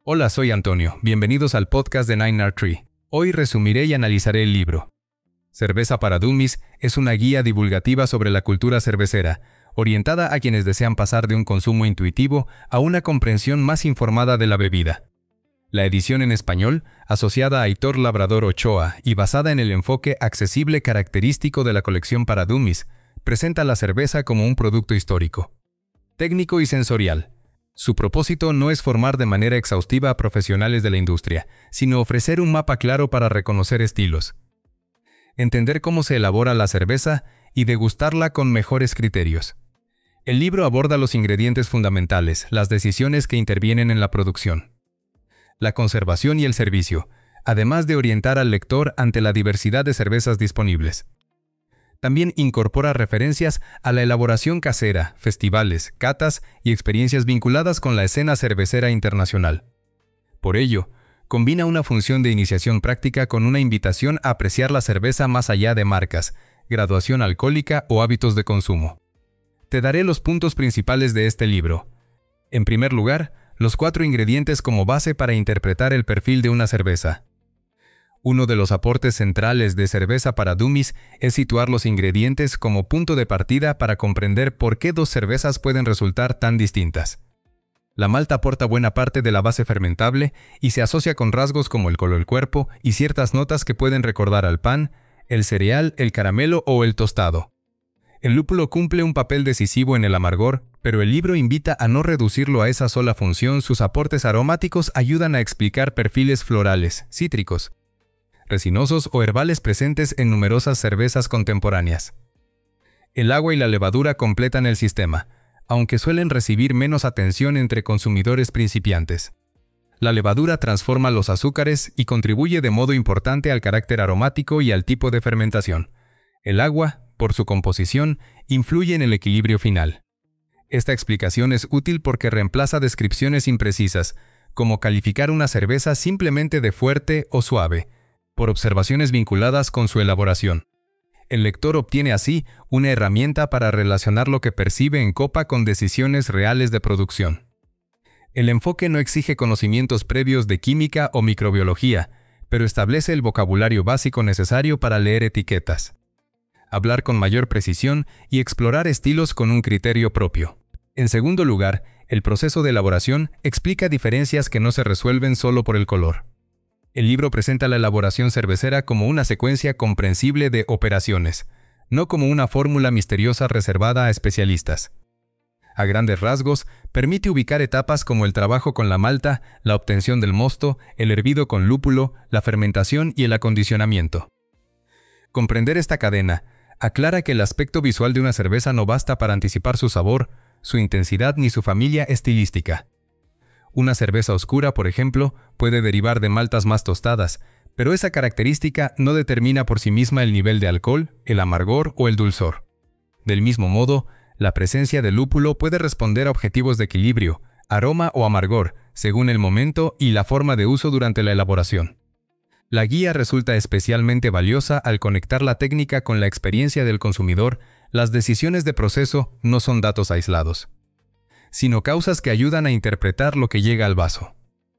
Hola, soy Antonio. Bienvenidos al podcast de 9R3. Hoy resumiré y analizaré el libro. Cerveza para Dummies es una guía divulgativa sobre la cultura cervecera, orientada a quienes desean pasar de un consumo intuitivo a una comprensión más informada de la bebida. La edición en español, asociada a Aitor Labrador Ochoa y basada en el enfoque accesible característico de la colección para Dummies, presenta la cerveza como un producto histórico, técnico y sensorial. Su propósito no es formar de manera exhaustiva a profesionales de la industria, sino ofrecer un mapa claro para reconocer estilos, entender cómo se elabora la cerveza y degustarla con mejores criterios. El libro aborda los ingredientes fundamentales, las decisiones que intervienen en la producción, la conservación y el servicio, además de orientar al lector ante la diversidad de cervezas disponibles. También incorpora referencias a la elaboración casera, festivales, catas y experiencias vinculadas con la escena cervecera internacional. Por ello, combina una función de iniciación práctica con una invitación a apreciar la cerveza más allá de marcas, graduación alcohólica o hábitos de consumo. Te daré los puntos principales de este libro. En primer lugar, los 4 ingredientes como base para interpretar el perfil de una cerveza. Uno de los aportes centrales de Cerveza para Dummies es situar los ingredientes como punto de partida para comprender por qué dos cervezas pueden resultar tan distintas. La malta aporta buena parte de la base fermentable y se asocia con rasgos como el color del cuerpo y ciertas notas que pueden recordar al pan, el cereal, el caramelo o el tostado. El lúpulo cumple un papel decisivo en el amargor, pero el libro invita a no reducirlo a esa sola función. Sus aportes aromáticos ayudan a explicar perfiles florales, cítricos, resinosos o herbales presentes en numerosas cervezas contemporáneas. El agua y la levadura completan el sistema, aunque suelen recibir menos atención entre consumidores principiantes. La levadura transforma los azúcares y contribuye de modo importante al carácter aromático y al tipo de fermentación. El agua, por su composición, influye en el equilibrio final. Esta explicación es útil porque reemplaza descripciones imprecisas, como calificar una cerveza simplemente de fuerte o suave, por observaciones vinculadas con su elaboración. El lector obtiene así una herramienta para relacionar lo que percibe en copa con decisiones reales de producción. El enfoque no exige conocimientos previos de química o microbiología, pero establece el vocabulario básico necesario para leer etiquetas, hablar con mayor precisión y explorar estilos con un criterio propio. En segundo lugar, el proceso de elaboración explica diferencias que no se resuelven solo por el color. El libro presenta la elaboración cervecera como una secuencia comprensible de operaciones, no como una fórmula misteriosa reservada a especialistas. A grandes rasgos, permite ubicar etapas como el trabajo con la malta, la obtención del mosto, el hervido con lúpulo, la fermentación y el acondicionamiento. Comprender esta cadena aclara que el aspecto visual de una cerveza no basta para anticipar su sabor, su intensidad ni su familia estilística. Una cerveza oscura, por ejemplo, puede derivar de maltas más tostadas, pero esa característica no determina por sí misma el nivel de alcohol, el amargor o el dulzor. Del mismo modo, la presencia de lúpulo puede responder a objetivos de equilibrio, aroma o amargor, según el momento y la forma de uso durante la elaboración. La guía resulta especialmente valiosa al conectar la técnica con la experiencia del consumidor. Las decisiones de proceso no son datos aislados, sino causas que ayudan a interpretar lo que llega al vaso.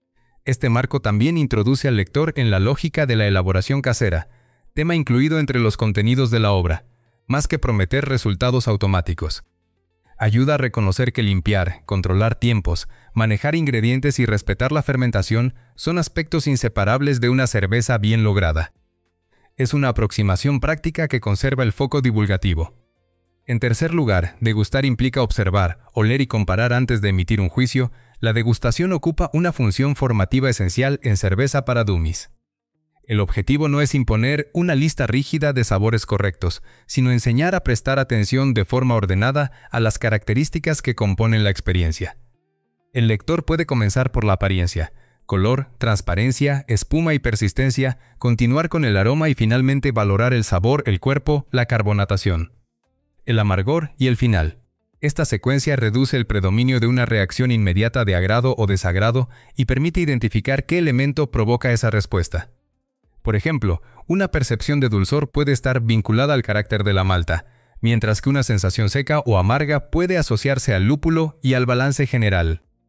Este marco también introduce al lector en la lógica de la elaboración casera, tema incluido entre los contenidos de la obra, más que prometer resultados automáticos. Ayuda a reconocer que limpiar, controlar tiempos, manejar ingredientes y respetar la fermentación son aspectos inseparables de una cerveza bien lograda. Es una aproximación práctica que conserva el foco divulgativo. En tercer lugar, degustar implica observar, oler y comparar antes de emitir un juicio. La degustación ocupa una función formativa esencial en Cerveza para Dummies. El objetivo no es imponer una lista rígida de sabores correctos, sino enseñar a prestar atención de forma ordenada a las características que componen la experiencia. El lector puede comenzar por la apariencia, color, transparencia, espuma y persistencia, continuar con el aroma y finalmente valorar el sabor, el cuerpo, la carbonatación, el amargor y el final. Esta secuencia reduce el predominio de una reacción inmediata de agrado o desagrado y permite identificar qué elemento provoca esa respuesta. Por ejemplo, una percepción de dulzor puede estar vinculada al carácter de la malta, mientras que una sensación seca o amarga puede asociarse al lúpulo y al balance general.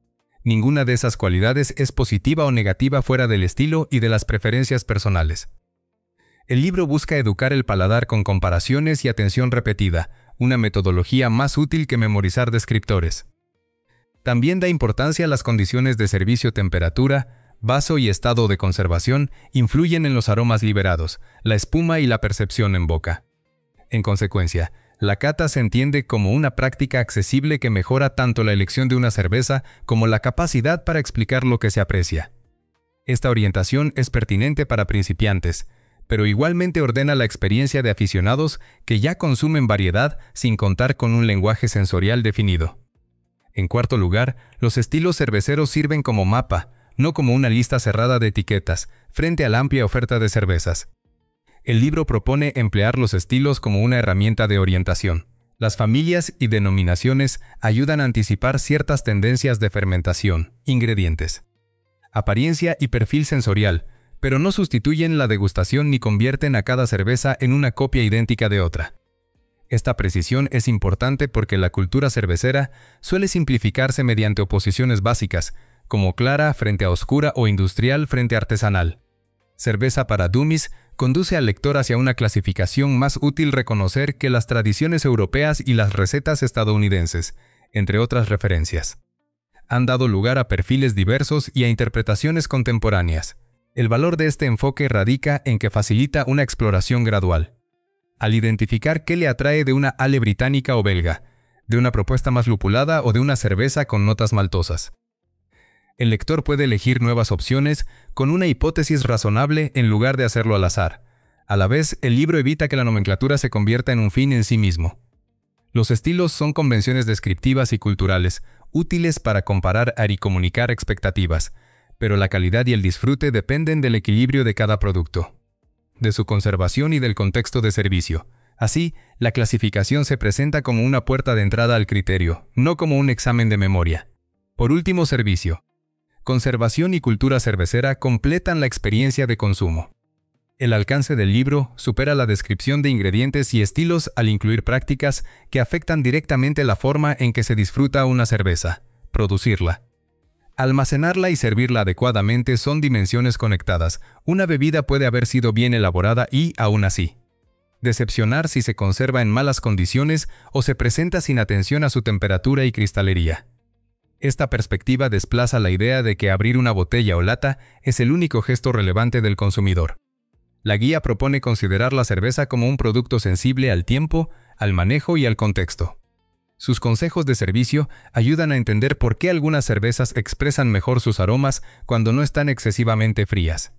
Ninguna de esas cualidades es positiva o negativa fuera del estilo y de las preferencias personales. El libro busca educar el paladar con comparaciones y atención repetida, una metodología más útil que memorizar descriptores. También da importancia a las condiciones de servicio, temperatura, vaso y estado de conservación influyen en los aromas liberados, la espuma y la percepción en boca. En consecuencia, la cata se entiende como una práctica accesible que mejora tanto la elección de una cerveza como la capacidad para explicar lo que se aprecia. Esta orientación es pertinente para principiantes, pero igualmente ordena la experiencia de aficionados que ya consumen variedad sin contar con un lenguaje sensorial definido. En cuarto lugar, los estilos cerveceros sirven como mapa, no como una lista cerrada de etiquetas, frente a la amplia oferta de cervezas. El libro propone emplear los estilos como una herramienta de orientación. Las familias y denominaciones ayudan a anticipar ciertas tendencias de fermentación, ingredientes, apariencia y perfil sensorial, pero no sustituyen la degustación ni convierten a cada cerveza en una copia idéntica de otra. Esta precisión es importante porque la cultura cervecera suele simplificarse mediante oposiciones básicas, como clara frente a oscura o industrial frente a artesanal. Cerveza para Dummies conduce al lector hacia una clasificación más útil reconocer que las tradiciones europeas y las recetas estadounidenses, entre otras referencias, han dado lugar a perfiles diversos y a interpretaciones contemporáneas. El valor de este enfoque radica en que facilita una exploración gradual. Al identificar qué le atrae de una ale británica o belga, de una propuesta más lupulada o de una cerveza con notas maltosas, el lector puede elegir nuevas opciones con una hipótesis razonable en lugar de hacerlo al azar. A la vez, el libro evita que la nomenclatura se convierta en un fin en sí mismo. Los estilos son convenciones descriptivas y culturales, útiles para comparar y comunicar expectativas, pero la calidad y el disfrute dependen del equilibrio de cada producto, de su conservación y del contexto de servicio. Así, la clasificación se presenta como una puerta de entrada al criterio, no como un examen de memoria. Por último, servicio. Conservación y cultura cervecera completan la experiencia de consumo. El alcance del libro supera la descripción de ingredientes y estilos al incluir prácticas que afectan directamente la forma en que se disfruta una cerveza, producirla, almacenarla y servirla adecuadamente son dimensiones conectadas. Una bebida puede haber sido bien elaborada y, aún así, decepcionar si se conserva en malas condiciones o se presenta sin atención a su temperatura y cristalería. Esta perspectiva desplaza la idea de que abrir una botella o lata es el único gesto relevante del consumidor. La guía propone considerar la cerveza como un producto sensible al tiempo, al manejo y al contexto. Sus consejos de servicio ayudan a entender por qué algunas cervezas expresan mejor sus aromas cuando no están excesivamente frías,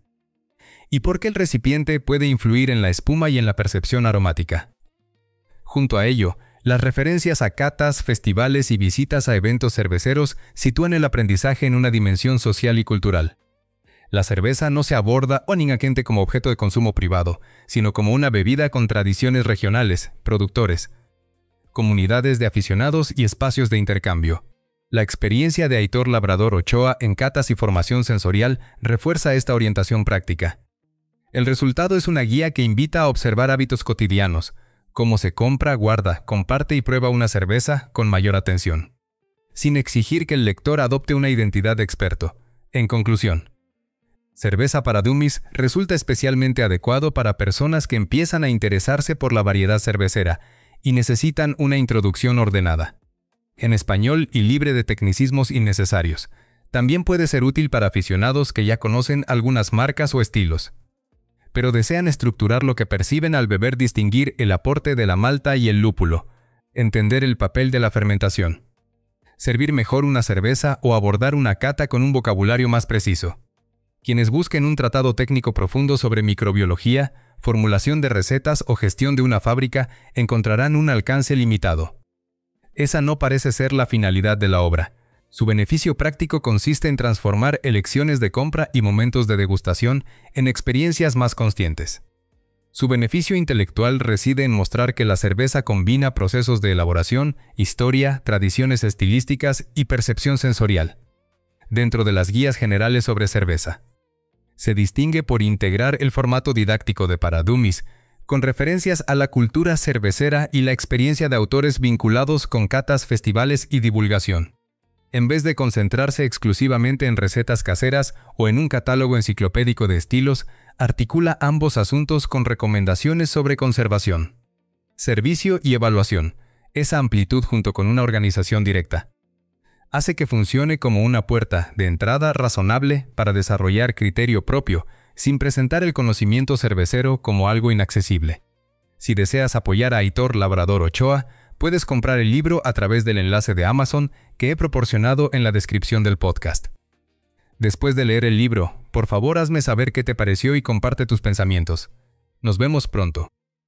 y por qué el recipiente puede influir en la espuma y en la percepción aromática. Junto a ello, las referencias a catas, festivales y visitas a eventos cerveceros sitúan el aprendizaje en una dimensión social y cultural. La cerveza no se aborda únicamente como objeto de consumo privado, sino como una bebida con tradiciones regionales, productores, comunidades de aficionados y espacios de intercambio. La experiencia de Aitor Labrador Ochoa en catas y formación sensorial refuerza esta orientación práctica. El resultado es una guía que invita a observar hábitos cotidianos, cómo se compra, guarda, comparte y prueba una cerveza con mayor atención, sin exigir que el lector adopte una identidad de experto. En conclusión, Cerveza para Dummies resulta especialmente adecuado para personas que empiezan a interesarse por la variedad cervecera y necesitan una introducción ordenada, en español y libre de tecnicismos innecesarios. También puede ser útil para aficionados que ya conocen algunas marcas o estilos, pero desean estructurar lo que perciben al beber, distinguir el aporte de la malta y el lúpulo, entender el papel de la fermentación, servir mejor una cerveza o abordar una cata con un vocabulario más preciso. Quienes busquen un tratado técnico profundo sobre microbiología, formulación de recetas o gestión de una fábrica encontrarán un alcance limitado. Esa no parece ser la finalidad de la obra. Su beneficio práctico consiste en transformar elecciones de compra y momentos de degustación en experiencias más conscientes. Su beneficio intelectual reside en mostrar que la cerveza combina procesos de elaboración, historia, tradiciones estilísticas y percepción sensorial. Dentro de las guías generales sobre cerveza, se distingue por integrar el formato didáctico de Para Dummies, con referencias a la cultura cervecera y la experiencia de autores vinculados con catas, festivales y divulgación. En vez de concentrarse exclusivamente en recetas caseras o en un catálogo enciclopédico de estilos, articula ambos asuntos con recomendaciones sobre conservación, servicio y evaluación. Esa amplitud junto con una organización directa hace que funcione como una puerta de entrada razonable para desarrollar criterio propio, sin presentar el conocimiento cervecero como algo inaccesible. Si deseas apoyar a Aitor Labrador Ochoa, puedes comprar el libro a través del enlace de Amazon que he proporcionado en la descripción del podcast. Después de leer el libro, por favor hazme saber qué te pareció y comparte tus pensamientos. Nos vemos pronto.